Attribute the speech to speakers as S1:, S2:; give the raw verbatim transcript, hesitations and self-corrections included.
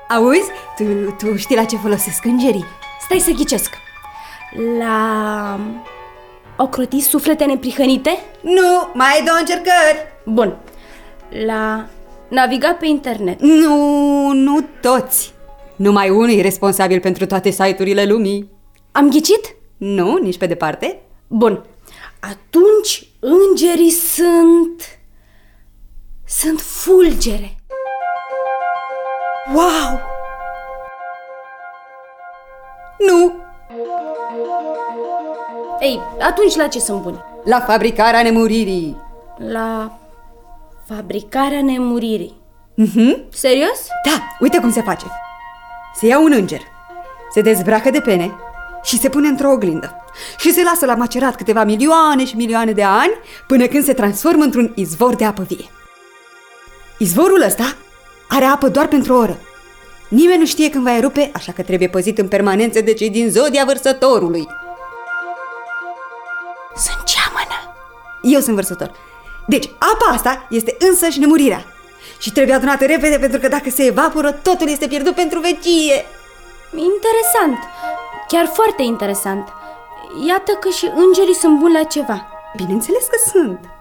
S1: Auzi, tu, tu știi la ce folosesc îngerii?
S2: Stai să ghicesc. La... ocroti suflete neprihănite?
S1: Nu, mai ai două încercări.
S2: Bun. La... naviga pe internet?
S1: Nu, nu toți. Numai unul e responsabil pentru toate site-urile lumii.
S2: Am ghicit?
S1: Nu, nici pe departe.
S2: Bun. Atunci îngerii sunt... sunt fulgere.
S1: Wow! Nu!
S2: Ei, atunci la ce sunt buni?
S1: La fabricarea nemuririi.
S2: La fabricarea nemuririi.
S1: Mhm.
S2: Serios?
S1: Da, uite cum se face. Se ia un înger, se dezbracă de pene și se pune într-o oglindă și se lasă la macerat câteva milioane și milioane de ani până când se transformă într-un izvor de apă vie. Izvorul ăsta are apă doar pentru o oră. Nimeni nu știe când va erupe, așa că trebuie păzit în permanență de cei din zodia Vărsătorului.
S2: Sunt ceamănă.
S1: Eu sunt Vărsător. Deci apa asta este însăși nemurirea și trebuie adunată repede, pentru că dacă se evaporă, totul este pierdut pentru vecie.
S2: Interesant. Chiar foarte interesant. Iată că și îngerii sunt buni la ceva.
S1: Bineînțeles că sunt.